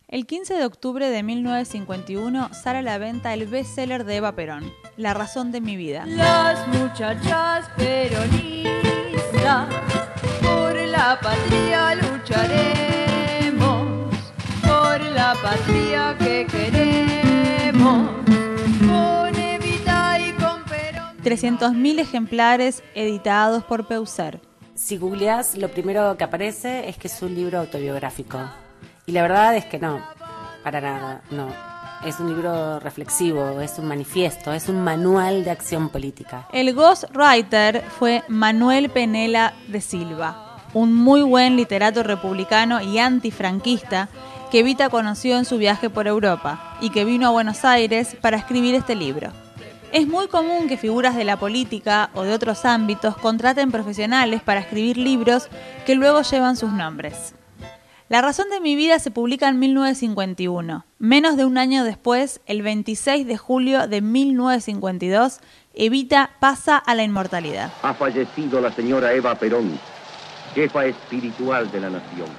El 15 de octubre de 1951 sale a la venta el bestseller de Eva Perón, La razón de mi vida. Las muchachas peronistas, por la patria lucharemos, por la patria que queremos, con Evita y con Perón. 300.000 ejemplares editados por Peucer. Si googleás, lo primero que aparece es que es un libro autobiográfico. Y la verdad es que no, para nada, no. Es un libro reflexivo, es un manifiesto, es un manual de acción política. El ghostwriter fue Manuel Penela de Silva, un muy buen literato republicano y antifranquista que Evita conoció en su viaje por Europa y que vino a Buenos Aires para escribir este libro. Es muy común que figuras de la política o de otros ámbitos contraten profesionales para escribir libros que luego llevan sus nombres. La razón de mi vida se publica en 1951. Menos de un año después, el 26 de julio de 1952, Evita pasa a la inmortalidad. Ha fallecido la señora Eva Perón, jefa espiritual de la nación.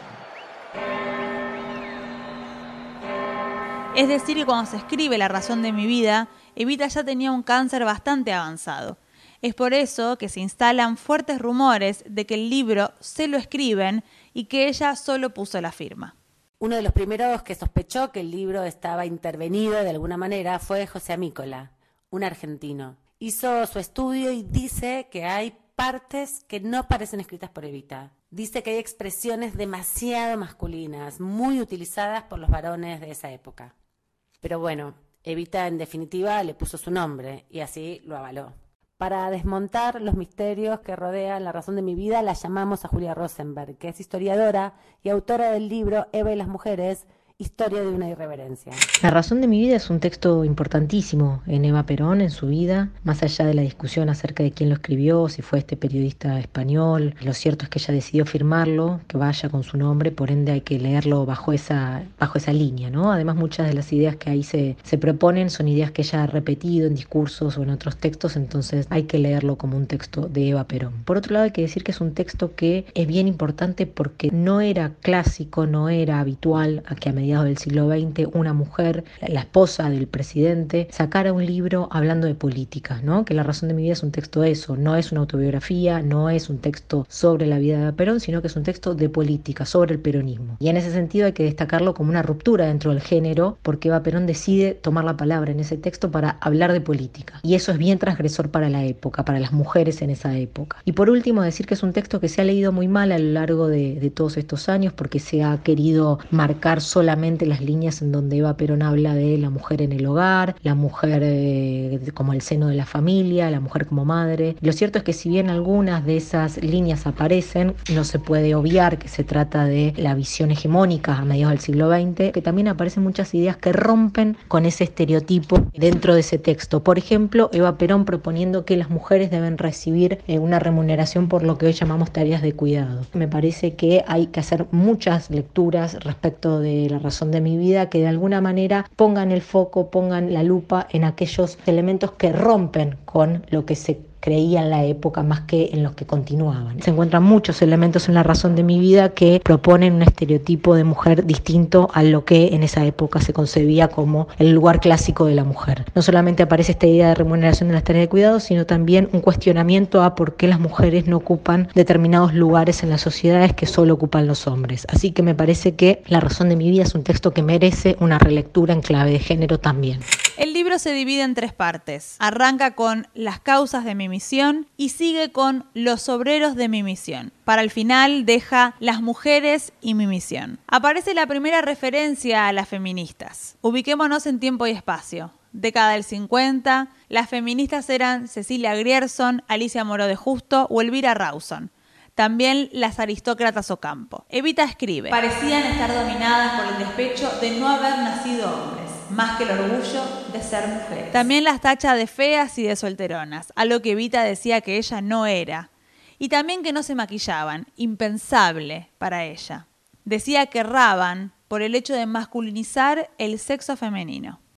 Es decir, que cuando se escribe La razón de mi vida, Evita ya tenía un cáncer bastante avanzado. Es por eso que se instalan fuertes rumores de que el libro se lo escriben y que ella solo puso la firma. Uno de los primeros que sospechó que el libro estaba intervenido de alguna manera fue José Amícola, un argentino. Hizo su estudio y dice que hay partes que no parecen escritas por Evita. Dice que hay expresiones demasiado masculinas, muy utilizadas por los varones de esa época. Pero bueno, Evita en definitiva le puso su nombre y así lo avaló. Para desmontar los misterios que rodean La razón de mi vida, la llamamos a Julia Rosenberg, que es historiadora y autora del libro Eva y las mujeres, historia de una irreverencia. La razón de mi vida es un texto importantísimo en Eva Perón, en su vida, más allá de la discusión acerca de quién lo escribió, si fue este periodista español. Lo cierto es que ella decidió firmarlo, que vaya con su nombre, por ende hay que leerlo bajo esa línea, ¿no? Además, muchas de las ideas que ahí se proponen son ideas que ella ha repetido en discursos o en otros textos, entonces hay que leerlo como un texto de Eva Perón. Por otro lado, hay que decir que es un texto que es bien importante porque no era clásico, no era habitual a que a mediados del siglo XX una mujer, la esposa del presidente, sacara un libro hablando de política, ¿no? Que La razón de mi vida es un texto de eso, no es una autobiografía, no es un texto sobre la vida de Perón, sino que es un texto de política, sobre el peronismo. Y en ese sentido hay que destacarlo como una ruptura dentro del género, porque Eva Perón decide tomar la palabra en ese texto para hablar de política. Y eso es bien transgresor para la época, para las mujeres en esa época. Y por último, decir que es un texto que se ha leído muy mal a lo largo de todos estos años, porque se ha querido marcar solamente las líneas en donde Eva Perón habla de la mujer en el hogar, la mujer como el seno de la familia, la mujer como madre. Lo cierto es que si bien algunas de esas líneas aparecen, no se puede obviar que se trata de la visión hegemónica a mediados del siglo XX, que también aparecen muchas ideas que rompen con ese estereotipo dentro de ese texto. Por ejemplo, Eva Perón proponiendo que las mujeres deben recibir una remuneración por lo que hoy llamamos tareas de cuidado. Me parece que hay que hacer muchas lecturas respecto de La razón de mi vida que de alguna manera pongan el foco, pongan la lupa en aquellos elementos que rompen con lo que se creía en la época más que en los que continuaban. Se encuentran muchos elementos en La razón de mi vida que proponen un estereotipo de mujer distinto a lo que en esa época se concebía como el lugar clásico de la mujer. No solamente aparece esta idea de remuneración de las tareas de cuidado, sino también un cuestionamiento a por qué las mujeres no ocupan determinados lugares en las sociedades que solo ocupan los hombres. Así que me parece que La razón de mi vida es un texto que merece una relectura en clave de género también. El libro se divide en 3 partes. Arranca con Las causas de mi misión y sigue con Los obreros de mi misión. Para el final deja Las mujeres y mi misión. Aparece la primera referencia a las feministas. Ubiquémonos en tiempo y espacio. Década del 50, las feministas eran Cecilia Grierson, Alicia Moró de Justo o Elvira Rawson. También las aristócratas Ocampo. Evita escribe: parecían estar dominadas por el despecho de no haber nacido hombres, más que el orgullo de ser mujeres. También las tacha de feas y de solteronas, algo que Evita decía que ella no era. Y también que no se maquillaban, impensable para ella. Decía que erraban por el hecho de masculinizar el sexo femenino.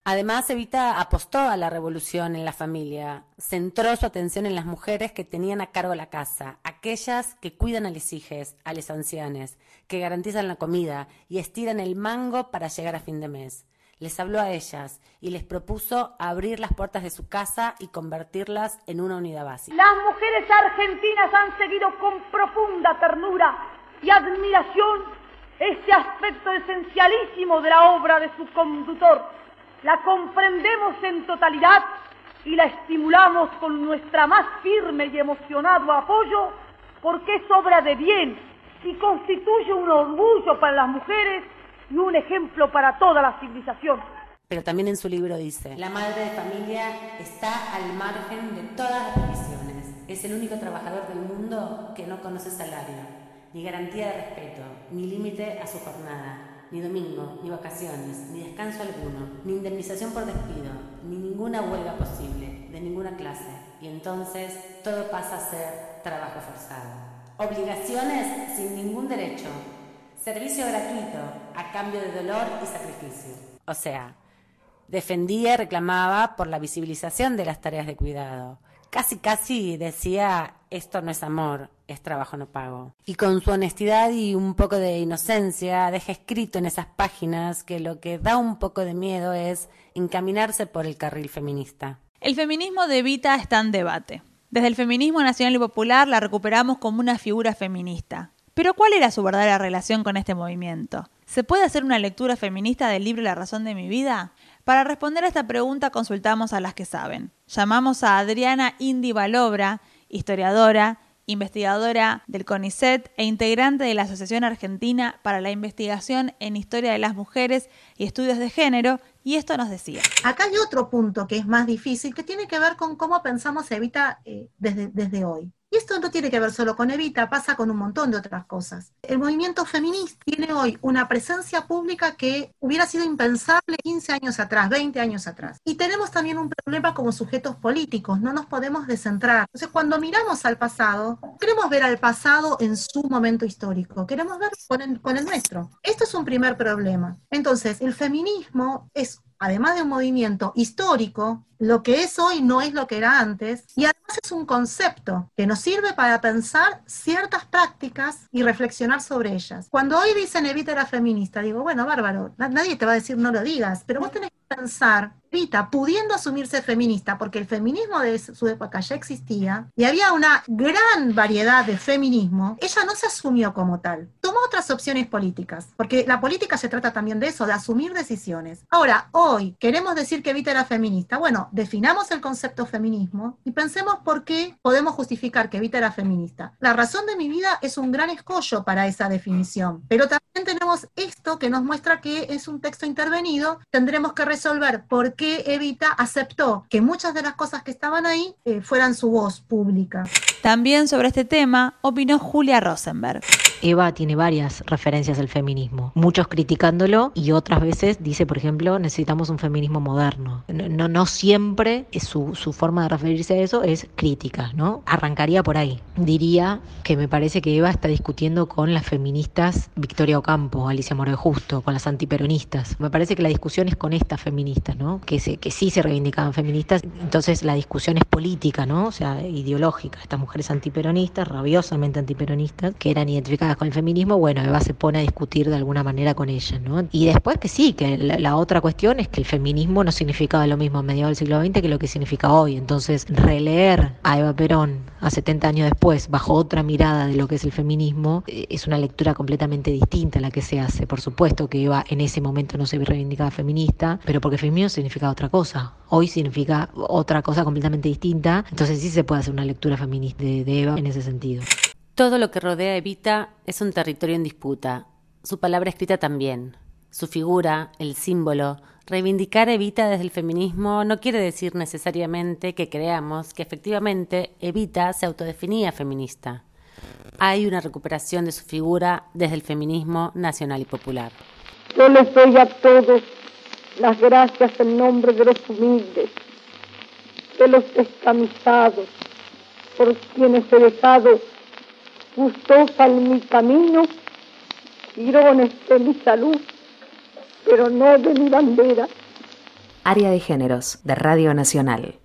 Además, Evita apostó a la revolución en la familia, centró su atención en las mujeres que tenían a cargo la casa, aquellas que cuidan a los hijos, a los ancianos, que garantizan la comida y estiran el mango para llegar a fin de mes. Les habló a ellas y les propuso abrir las puertas de su casa y convertirlas en una unidad básica. Las mujeres argentinas han seguido con profunda ternura y admiración este aspecto esencialísimo de la obra de su conductor. La comprendemos en totalidad y la estimulamos con nuestra más firme y emocionado apoyo porque es obra de bien y constituye un orgullo para las mujeres y un ejemplo para toda la civilización. Pero también en su libro dice: la madre de familia está al margen de todas las previsiones. Es el único trabajador del mundo que no conoce salario, ni garantía de respeto, ni límite a su jornada, ni domingo, ni vacaciones, ni descanso alguno, ni indemnización por despido, ni ninguna huelga posible, de ninguna clase. Y entonces todo pasa a ser trabajo forzado. Obligaciones sin ningún derecho. Servicio gratuito a cambio de dolor y sacrificio. O sea, defendía y reclamaba por la visibilización de las tareas de cuidado. Casi decía: esto no es amor, es trabajo no pago. Y con su honestidad y un poco de inocencia deja escrito en esas páginas que lo que da un poco de miedo es encaminarse por el carril feminista. El feminismo de Evita está en debate. Desde el feminismo nacional y popular la recuperamos como una figura feminista. Pero ¿cuál era su verdadera relación con este movimiento? ¿Se puede hacer una lectura feminista del libro La razón de mi vida? Para responder a esta pregunta consultamos a las que saben. Llamamos a Adriana Indi Balobra, historiadora, investigadora del CONICET e integrante de la Asociación Argentina para la Investigación en Historia de las Mujeres y Estudios de Género, y esto nos decía. Acá hay otro punto que es más difícil, que tiene que ver con cómo pensamos Evita desde hoy. Y esto no tiene que ver solo con Evita, pasa con un montón de otras cosas. El movimiento feminista tiene hoy una presencia pública que hubiera sido impensable 15 años atrás, 20 años atrás. Y tenemos también un problema como sujetos políticos, no nos podemos descentrar. Entonces, cuando miramos al pasado, queremos ver al pasado en su momento histórico, queremos ver con el nuestro. Esto es un primer problema. Entonces, el feminismo es, además de un movimiento histórico, lo que es hoy no es lo que era antes, y además es un concepto que nos sirve para pensar ciertas prácticas y reflexionar sobre ellas. Cuando hoy dicen Evita era feminista, digo, bueno, bárbaro, nadie te va a decir no lo digas, pero vos tenés que pensar, Evita, pudiendo asumirse feminista, porque el feminismo de su época ya existía, y había una gran variedad de feminismo, ella no se asumió como tal, tomó otras opciones políticas, porque la política se trata también de eso, de asumir decisiones. Ahora, hoy, queremos decir que Evita era feminista, bueno, definamos el concepto feminismo y pensemos por qué podemos justificar que Evita era feminista. La razón de mi vida es un gran escollo para esa definición, pero también tenemos esto que nos muestra que es un texto intervenido, tendremos que resolver por qué Evita aceptó que muchas de las cosas que estaban ahí fueran su voz pública. También sobre este tema opinó Julia Rosenberg. Eva tiene varias referencias al feminismo, muchos criticándolo y otras veces dice, por ejemplo, necesitamos un feminismo moderno. No siempre su forma de referirse a eso es crítica, ¿no? Arrancaría por ahí. Diría que me parece que Eva está discutiendo con las feministas Victoria Ocampo, Alicia Moreno Justo, con las antiperonistas. Me parece que la discusión es con estas feministas, ¿no? Que sí se reivindicaban feministas, entonces la discusión es política, ¿no? O sea, ideológica. Estas mujeres antiperonistas, rabiosamente antiperonistas, que eran identificadas con el feminismo, bueno, Eva se pone a discutir de alguna manera con ellas, ¿no? Y después que sí, que la otra cuestión es que el feminismo no significaba lo mismo a mediados del siglo XX que lo que significa hoy. Entonces, releer a Eva Perón a 70 años después, bajo otra mirada de lo que es el feminismo, es una lectura completamente distinta a la que se hace. Por supuesto que Eva en ese momento no se reivindicaba feminista, pero porque feminismo significa otra cosa. Hoy significa otra cosa completamente distinta. Entonces sí se puede hacer una lectura feminista de Eva en ese sentido. Todo lo que rodea a Evita es un territorio en disputa. Su palabra escrita también. Su figura, el símbolo. Reivindicar a Evita desde el feminismo no quiere decir necesariamente que creamos que efectivamente Evita se autodefinía feminista. Hay una recuperación de su figura desde el feminismo nacional y popular. Yo les doy a todos las gracias en nombre de los humildes, de los descamisados, por quienes he dejado gustosa en mi camino, tirones de mi salud, pero no de mi bandera. Área de Géneros de Radio Nacional.